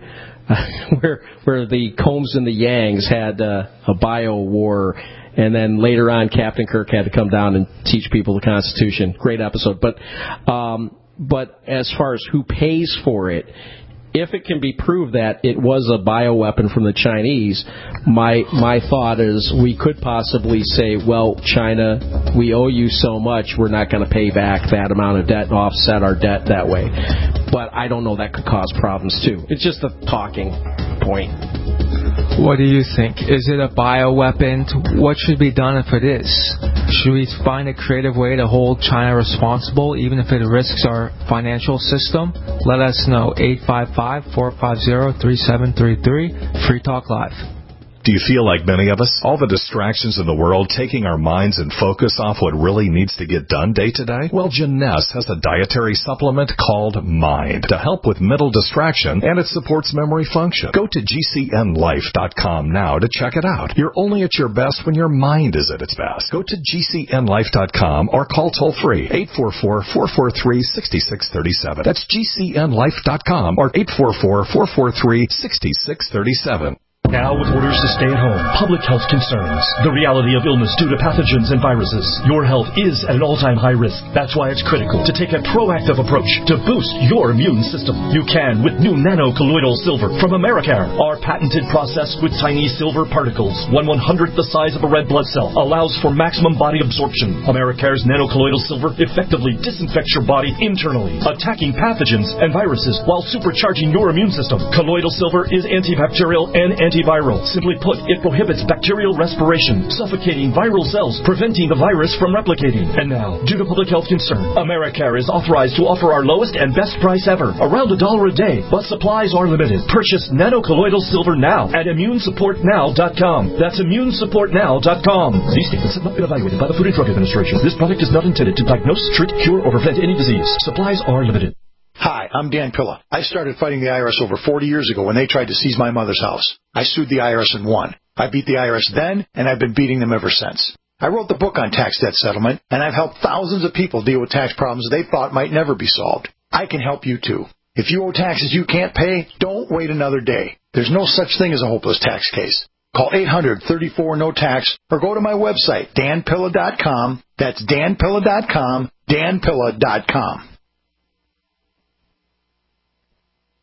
S4: where where the Combs and the Yangs had uh, a bio war, and then later on, Captain Kirk had to come down and teach people the Constitution. Great episode. But um, but as far as who pays for it, if it can be proved that it was a bioweapon from the Chinese, my my thought is we could possibly say, well, China, we owe you so much, we're not going to pay back that amount of debt and offset our debt that way. But I don't know, that could cause problems too. It's just a talking point.
S3: What do you think? Is it a bioweapon? What should be done if it is? Should we find a creative way to hold China responsible, even if it risks our financial system? Let us know. eight five five, four five zero, three seven three three. Free Talk Live.
S1: Do you feel like many of us? All the distractions in the world taking our minds and focus off what really needs to get done day to day? Well, Jeunesse has a dietary supplement called Mind to help with mental distraction, and it supports memory function. Go to G C N life dot com now to check it out. You're only at your best when your mind is at its best. Go to G C N life dot com or call toll free eight four four, four four three, six six three seven. That's G C N life dot com or eight four four, four four three, six six three seven.
S18: Now with orders to stay at home, public health concerns, the reality of illness due to pathogens and viruses, your health is at an all-time high risk. That's why it's critical to take a proactive approach to boost your immune system. You can with new nano-colloidal silver from Americare. Our patented process with tiny silver particles, one one-hundredth the size of a red blood cell, allows for maximum body absorption. Americare's nano-colloidal silver effectively disinfects your body internally, attacking pathogens and viruses while supercharging your immune system. Colloidal silver is antibacterial and anti Antiviral. Simply put, it prohibits bacterial respiration, suffocating viral cells, preventing the virus from replicating. And now, due to public health concern, Americare is authorized to offer our lowest and best price ever, around a dollar a day, but supplies are limited. Purchase nano-colloidal silver now at immune support now dot com. That's immune support now dot com. These statements have not been evaluated by the Food and Drug Administration. This product is not intended to diagnose, treat, cure, or prevent any disease. Supplies are limited.
S19: Hi, I'm Dan Pilla. I started fighting the I R S over forty years ago when they tried to seize my mother's house. I sued the I R S and won. I beat the I R S then, and I've been beating them ever since. I wrote the book on tax debt settlement, and I've helped thousands of people deal with tax problems they thought might never be solved. I can help you too. If you owe taxes you can't pay, don't wait another day. There's no such thing as a hopeless tax case. Call eight hundred, thirty-four, no tax or go to my website, dan pilla dot com. That's dan pilla dot com, dan pilla dot com.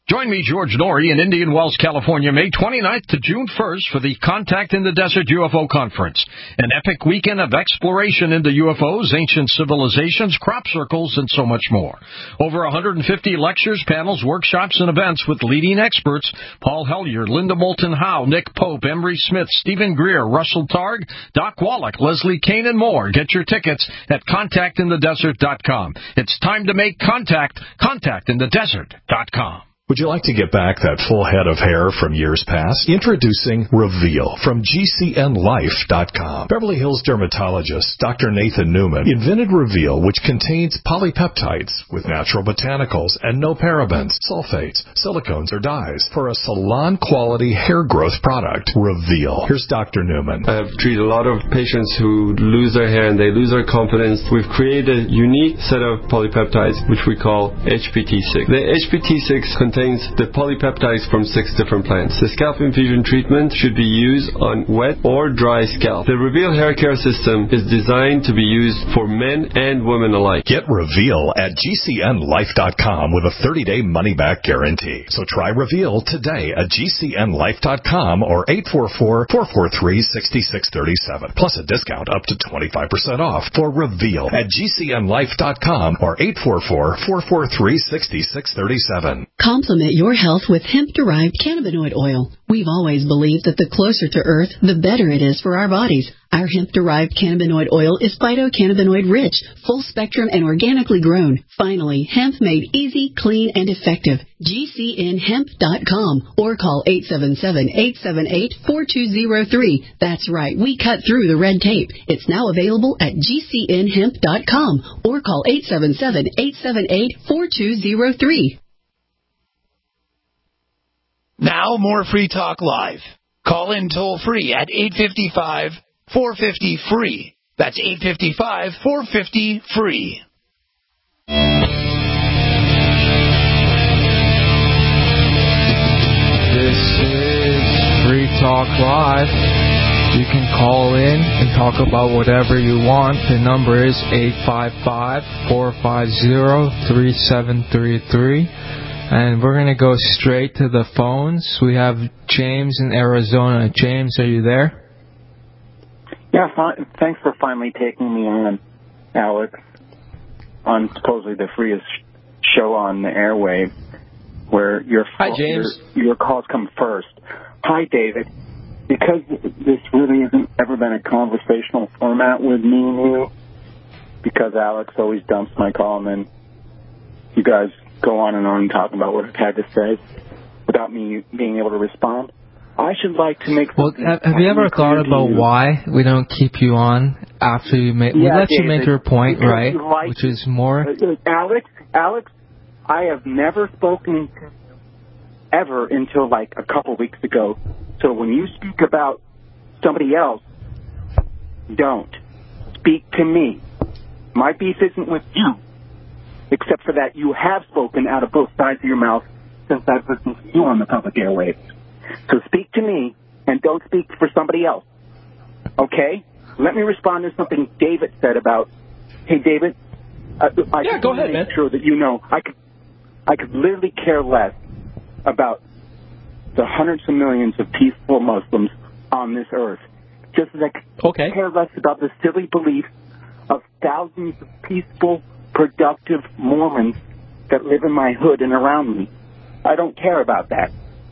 S20: Join me, George Norrie, in Indian Wells, California, May twenty-ninth to June first for the Contact in the Desert U F O Conference, an epic weekend of exploration into U F Os, ancient civilizations, crop circles, and so much more. Over one hundred fifty lectures, panels, workshops, and events with leading experts: Paul Hellyer, Linda Moulton Howe, Nick Pope, Emery Smith, Stephen Greer, Russell Targ, Doc Wallach, Leslie Kane, and more. Get your tickets at contact in the desert dot com. It's time to make contact. contact in the desert dot com.
S1: Would you like to get back that full head of hair from years past? Introducing Reveal from G C N life dot com. Beverly Hills dermatologist Doctor Nathan Newman invented Reveal, which contains polypeptides with natural botanicals and no parabens, sulfates, silicones, or dyes for a salon-quality hair growth product. Reveal. Here's Doctor Newman.
S21: I have treated a lot of patients who lose their hair and they lose their confidence. We've created a unique set of polypeptides, which we call H P T six. The H P T six contains the polypeptides from six different plants. The scalp infusion treatment should be used on wet or dry scalp. The Reveal hair care system is designed to be used for men and women alike.
S1: Get Reveal at G C N life dot com with a thirty-day money-back guarantee. So try Reveal today at G C N life dot com or eight four four, four four three, six six three seven. Plus a discount up to twenty-five percent off for Reveal at G C N life dot com or eight four four, four four three, six six three seven.
S22: Complement your health with hemp-derived cannabinoid oil. We've always believed that the closer to Earth, the better it is for our bodies. Our hemp-derived cannabinoid oil is phytocannabinoid rich, full spectrum, and organically grown. Finally, hemp made easy, clean, and effective. G C N hemp dot com or call eight seven seven, eight seven eight, four two zero three. That's right, we cut through the red tape. It's now available at G C N hemp dot com or call eight seven seven, eight seven eight, four two zero three.
S13: Now more Free Talk Live. Call in toll free at eight five five, four five zero, free. That's eight five five, four five zero, free.
S3: This is Free Talk Live. You can call in and talk about whatever you want. The number is eight five five, four five zero, three seven three three. And we're going to go straight to the phones. We have James in Arizona. James, are you there?
S23: Yeah, fi- thanks for finally taking me on, Alex, on supposedly the freest show on the airwave, where your,
S4: Hi, James.
S23: your, your calls come first. Hi, David. Because this really hasn't ever been a conversational format with me and you, because Alex always dumps my call and then you guys go on and on talking about what I've had to say without me being able to respond. I should like to make...
S3: Well, have, have you ever thought about why we don't keep you on after you make...
S23: Yeah,
S3: we let
S23: David,
S3: you make your point, right?
S23: Like,
S3: Which is more...
S23: Uh, Alex, Alex, I have never spoken to you ever until like a couple weeks ago. So when you speak about somebody else, don't. Speak to me. My beef isn't with you. Except for that, you have spoken out of both sides of your mouth since I've listened to you on the public airwaves. So speak to me, and don't speak for somebody else. Okay? Let me respond to something David said about, hey, David, uh, I
S4: yeah,
S23: just
S4: go
S23: want ahead, to make man. sure that you know I could, I could literally care less about the hundreds of millions of peaceful Muslims on this earth. Just as I could
S4: okay.
S23: care less about the silly belief of thousands of peaceful, productive Mormons that live in my hood and around me. I don't care about that.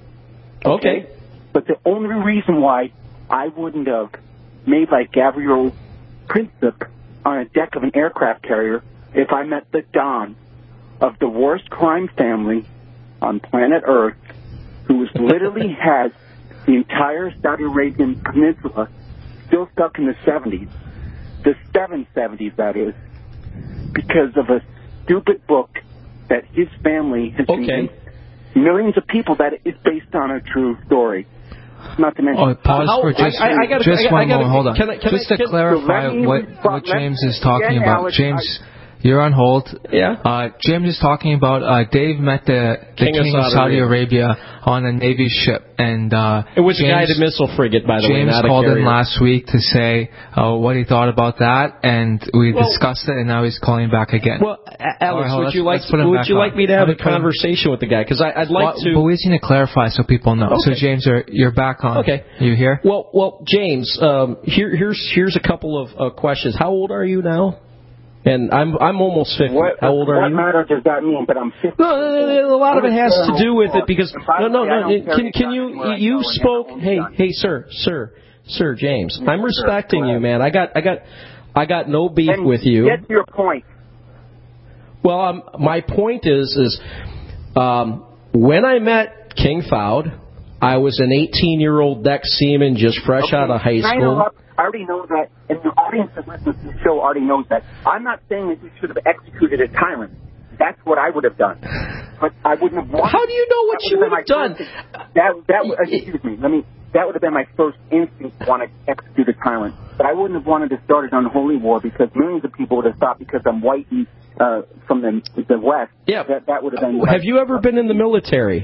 S4: Okay. okay.
S23: But the only reason why I wouldn't have made like Gabriel Princip on a deck of an aircraft carrier if I met the Don of the worst crime family on planet Earth, who literally has the entire Saudi Arabian Peninsula still stuck in the seventies, the seven seventies that is, because of a stupid book that his family has
S4: okay.
S23: convinced millions of people that is based on a true story. Not to mention...
S3: Oh, pause
S23: How,
S3: for just,
S23: I, I, I gotta,
S3: just
S23: I,
S3: one
S23: I gotta,
S3: moment. Hold on.
S23: Can I, can
S3: just
S23: I,
S3: to
S23: can,
S3: clarify
S23: so
S3: what,
S23: respond,
S3: what James is talking
S23: again,
S3: about.
S23: Alex,
S3: James, You're on hold.
S4: Yeah.
S3: Uh, Jim is talking about uh, Dave met the, the King, King of Saudi, Saudi Arabia. Arabia on a Navy ship, and uh,
S4: it was
S3: James,
S4: a guided missile frigate, by the
S3: James
S4: way. James
S3: called in last week to say uh, what he thought about that, and we well, discussed it, and now he's calling back again.
S4: Well, Alex,
S3: right,
S4: would you like would you like on. me to have a conversation with the guy? Because I'd like
S3: well,
S4: to.
S3: But we just need to clarify so people know. Okay. So James, you're, you're back on.
S4: Okay.
S3: You here?
S4: Well, well, James, um, here here's here's a couple of uh, questions. How old are you now? And I'm I'm almost fifty.
S23: What,
S4: How old are
S23: what
S4: you?
S23: What matter does that mean? But I'm fifty.
S4: No, a lot of it has to do with it because no, no, no. Can can you you spoke? Hey, hey, sir, sir, sir, James. I'm respecting you, man. I got I got I got no beef with you.
S23: Get to your point.
S4: Well, um, my point is is um, when I met King Fowd, I was an eighteen-year-old deck seaman just fresh
S23: okay.
S4: out of high
S23: Can
S4: school.
S23: I already know that, and the audience that listens to the show already knows that. I'm not saying that you should have executed a tyrant. That's what I would have done. But I wouldn't have wanted.
S4: How do you know what you would have done?
S23: First, that that would, excuse me. Let me. That would have been my first instinct to want to execute a tyrant. But I wouldn't have wanted to start an unholy war because millions of people would have thought because I'm white and uh, from the the west.
S4: Yeah.
S23: That that would have been.
S4: Have you ever been in the military?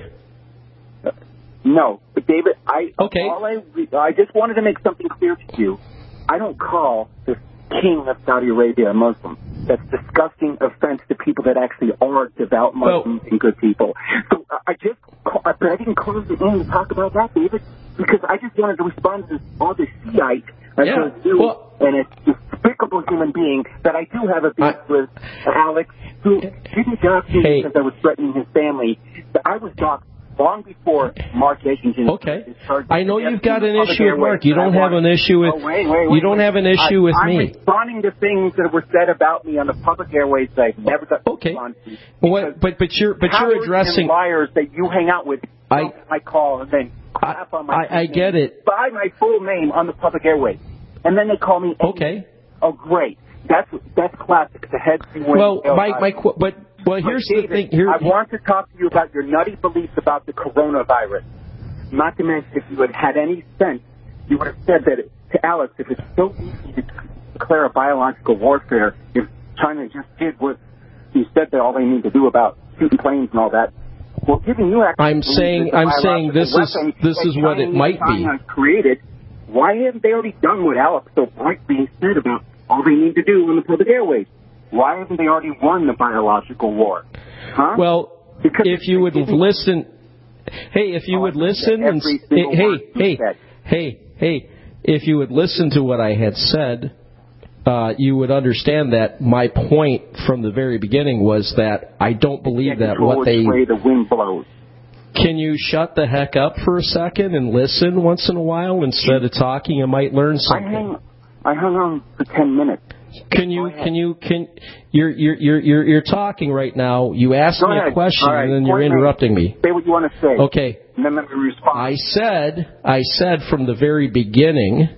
S23: No, but David, I
S4: okay.
S23: all I I just wanted to make something clear to you. I don't call the king of Saudi Arabia a Muslim. That's disgusting offense to people that actually are devout Muslims well, and good people. So uh, I just, but I didn't close the in to talk about that, David, because I just wanted to respond to all this Shiite
S4: yeah.
S23: you
S4: well,
S23: and a despicable human being that I do have a beef with, Alex, who didn't dox me
S4: hey.
S23: because I was threatening his family. But I was doxed long before Mark Jenkins.
S4: Okay. I know you've got an issue with Mark. You don't have an issue with.
S23: Oh, wait, wait, wait,
S4: you don't
S23: wait.
S4: have an issue
S23: I,
S4: with
S23: I'm
S4: me.
S23: I'm responding to things that were said about me on the public airways that I've never got
S4: okay.
S23: to respond to.
S4: What, but but you're but you're addressing
S23: and liars that you hang out with.
S4: I
S23: I call and then crap on my.
S4: I, I get it.
S23: By my full name on the public airways, and then they call me.
S4: Okay.
S23: Oh, great. That's that's classic. The head.
S4: Well, my my but. Well, here's
S23: David,
S4: the thing. Here,
S23: I want to talk to you about your nutty beliefs about the coronavirus. Not to mention, if you had had any sense, you would have said that to Alex, if it's so easy to declare a biological warfare, if China just did what you said that all they need to do about shooting planes and all that, well, giving you actually
S4: I'm saying, I'm saying this is this is what it might be.
S23: China created. Why haven't they already done what Alex so brightly said about all they need to do on the public airways? Why haven't they already won the biological war? Huh?
S4: Well,
S23: because
S4: if you would listen, hey, if you
S23: oh,
S4: would listen, and hey, hey, hey, hey, if you would listen to what I had said, uh, you would understand that my point from the very beginning was that I don't believe that what they.
S23: Way the wind blows.
S4: Can you shut the heck up for a second and listen once in a while instead of talking? You might learn something.
S23: I hung, I hung on for ten minutes.
S4: Can you, can you, can, you're, you're, you're, you're, you're talking right now. You asked
S23: Go
S4: me
S23: ahead.
S4: a question
S23: right.
S4: and then you're
S23: Point
S4: interrupting
S23: me.
S4: me.
S23: Say what you want to say.
S4: Okay.
S23: And then let me respond.
S4: I said, I said from the very beginning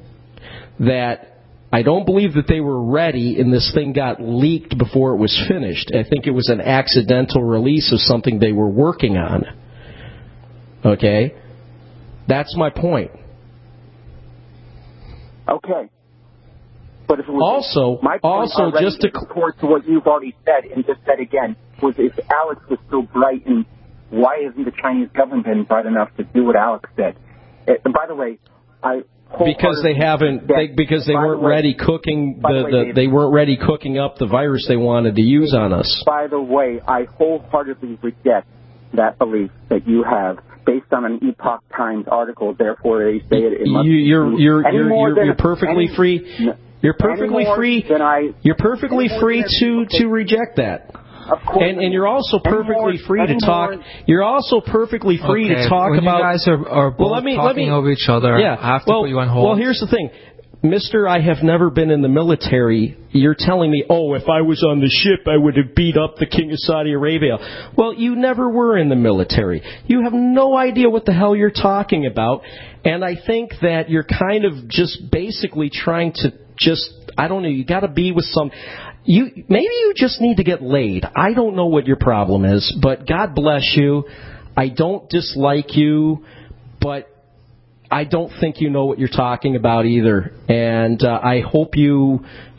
S4: that I don't believe that they were ready and this thing got leaked before it was finished. I think it was an accidental release of something they were working on. Okay? That's my point.
S23: Okay. But if it was
S4: also,
S23: my point
S4: also just to
S23: report to what you've already said and just said again was if Alex was so bright, and why isn't the Chinese government been bright enough to do what Alex said? And by the way, I
S4: because they haven't they, because they weren't the way, ready cooking the, the, way, the they weren't ready cooking up the virus they wanted to use on us.
S23: By the way, I wholeheartedly reject that belief that you have. Based on an Epoch Times article, therefore they say it. it must
S4: you, you're you're you're you're,
S23: than,
S4: you're perfectly
S23: any,
S4: free. You're perfectly free.
S23: I,
S4: you're perfectly free to to reject that.
S23: Of course.
S4: And and you're also perfectly free to talk. You're also perfectly free
S3: okay.
S4: to talk
S3: when
S4: about.
S3: You guys are, are both
S4: well, let me,
S3: talking
S4: let me,
S3: over each other.
S4: Yeah.
S3: I have to
S4: well,
S3: put you on hold.
S4: Well, here's the thing. Mister I have never been in the military. You're telling me, oh, if I was on the ship, I would have beat up the King of Saudi Arabia. Well, you never were in the military. You have no idea what the hell you're talking about. And I think that you're kind of just basically trying to just, I don't know, you got to be with some, you maybe you just need to get laid. I don't know what your problem is, but God bless you. I don't dislike you, but I don't think you know what you're talking about either, and uh, I hope you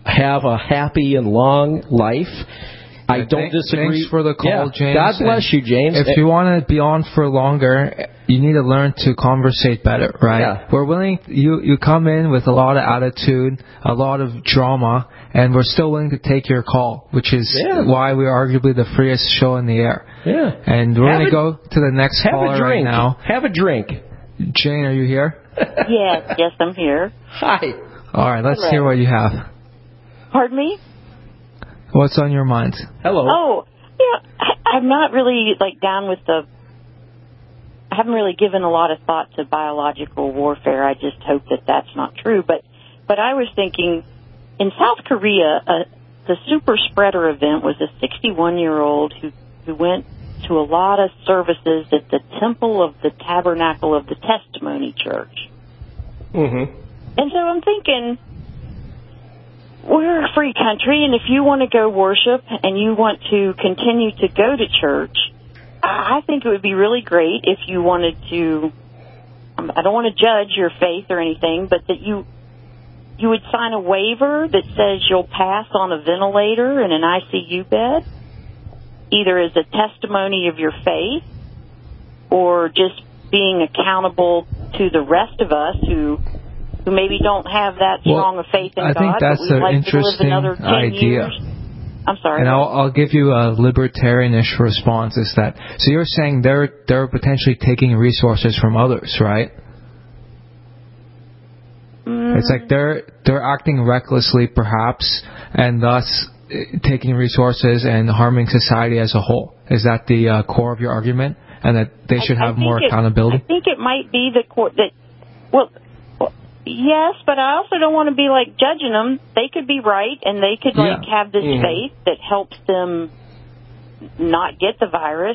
S4: have a happy and long life. I don't
S3: Thanks,
S4: disagree.
S3: Thanks for the call,
S4: yeah.
S3: James.
S4: God bless
S3: and
S4: you, James.
S3: If you want to be on for longer, you need to learn to conversate better, right?
S4: Yeah.
S3: We're willing. You you come in with a lot of attitude, a lot of drama, and we're still willing to take your call, which is
S4: yeah.
S3: why we're arguably the freest show in the air.
S4: Yeah.
S3: And we're going
S4: a,
S3: to go to the next
S4: have
S3: caller
S4: a drink.
S3: right now.
S4: Have a drink.
S3: Jane, are you here?
S5: Yes, yes, I'm here.
S4: Hi.
S3: All right, let's
S5: Hello.
S3: hear what you have.
S5: Pardon me?
S3: What's on your mind?
S4: Hello.
S5: Oh, yeah, I, I'm not really, like, down with the... I haven't really given a lot of thought to biological warfare. I just hope that that's not true. But, but I was thinking, in South Korea, uh, the super spreader event was a sixty-one-year-old who, who went to a lot of services at the Temple of the Tabernacle of the Testimony Church.
S4: Mm-hmm.
S5: And so I'm thinking, we're a free country, and if you want to go worship and you want to continue to go to church, I think it would be really great if you wanted to, I don't want to judge your faith or anything, but that you you would sign a waiver that says you'll pass on a ventilator in an I C U bed, either as a testimony of your faith or just being accountable to the rest of us who who maybe don't have that strong
S3: well,
S5: a faith in
S3: I
S5: God,
S3: think that's
S5: but we'd
S3: an
S5: like to live
S3: interesting
S5: another ten
S3: idea.
S5: years. I'm sorry.
S3: And I'll, I'll give you a libertarianish response. Is that so? You're saying they're they're potentially taking resources from others, right?
S5: Mm.
S3: It's like they're they're acting recklessly, perhaps, and thus taking resources and harming society as a whole. Is that the uh, core of your argument? And that they should
S5: I,
S3: have
S5: I
S3: more
S5: it,
S3: accountability?
S5: I think it might be the court that, well, yes, but I also don't want to be like judging them. They could be right, and they could like
S3: yeah.
S5: have this
S3: mm-hmm.
S5: faith that helps them not get the virus.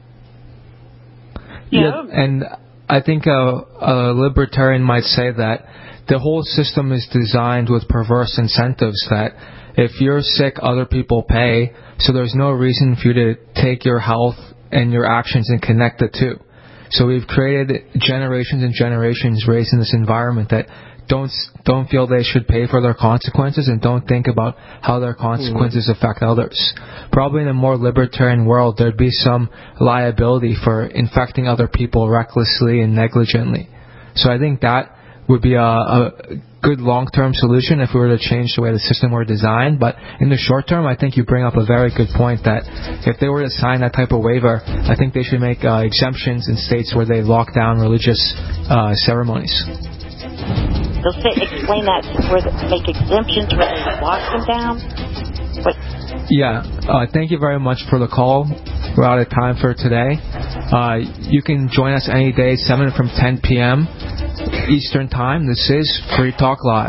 S5: You
S3: yeah,
S5: know?
S3: And I think a, a libertarian might say that the whole system is designed with perverse incentives that if you're sick, other people pay, so there's no reason for you to take your health and your actions and connect the two. So we've created generations and generations raised in this environment that don't don't feel they should pay for their consequences and don't think about how their consequences mm-hmm. affect others. Probably in a more libertarian world, there'd be some liability for infecting other people recklessly and negligently. So I think that would be a, a good long-term solution if we were to change the way the system were designed. But in the short term, I think you bring up a very good point that if they were to sign that type of waiver, I think they should make uh, exemptions in states where they lock down religious uh, ceremonies.
S5: They'll say, explain that where they make exemptions where they lock them down. But
S3: yeah, uh, thank you very much for the call. We're out of time for today. Uh, you can join us any day, seven from ten p.m. Eastern Time. This is Free Talk Live.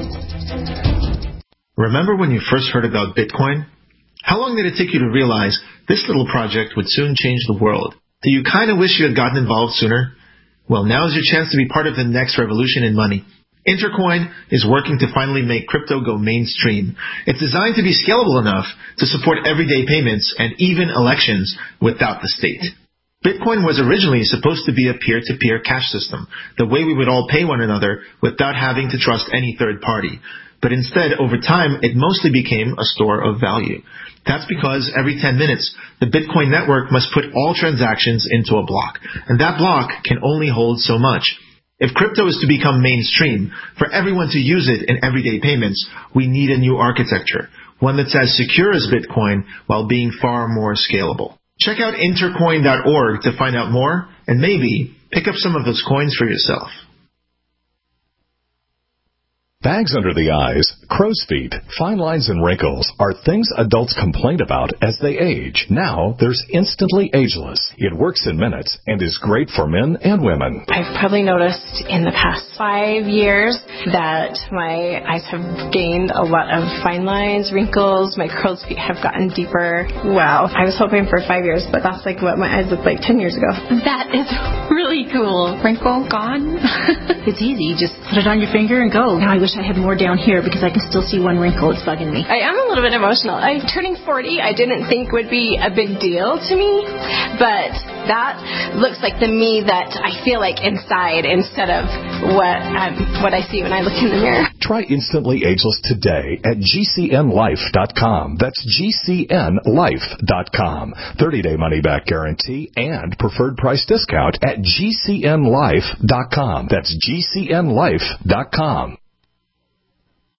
S6: Remember when you first heard about Bitcoin? How long did it take you to realize this little project would soon change the world? Do you kind of wish you had gotten involved sooner? Well, now is your chance to be part of the next revolution in money. Intercoin is working to finally make crypto go mainstream. It's designed to be scalable enough to support everyday payments and even elections without the state. Bitcoin was originally supposed to be a peer-to-peer cash system, the way we would all pay one another without having to trust any third party. But instead, over time, it mostly became a store of value. That's because every ten minutes, the Bitcoin network must put all transactions into a block, and that block can only hold so much. If crypto is to become mainstream, for everyone to use it in everyday payments, we need a new architecture, one that's as secure as Bitcoin while being far more scalable. Check out intercoin dot org to find out more, and maybe pick up some of those coins for yourself.
S1: Bags under the eyes, crow's feet, fine lines and wrinkles are things adults complain about as they age. Now, there's Instantly Ageless. It works in minutes and is great for men and women.
S7: I've probably noticed in the past five years that my eyes have gained a lot of fine lines, wrinkles, my crow's feet have gotten deeper. Wow. I was hoping for five years, but that's like what my eyes looked like ten years ago.
S24: That is really cool. Wrinkle gone? It's easy. Just put it on your finger and go. Now I wish I had more down here because I can still see one wrinkle. It's bugging me.
S7: I am a little bit emotional. I'm turning forty. I didn't think would be a big deal to me, but that looks like the me that I feel like inside instead of what um, what I see when I look in the mirror.
S1: Try Instantly Ageless today at G C N life dot com. That's G C N life dot com. thirty-day money-back guarantee and preferred price discount at G C N life dot com. That's G C N life dot com.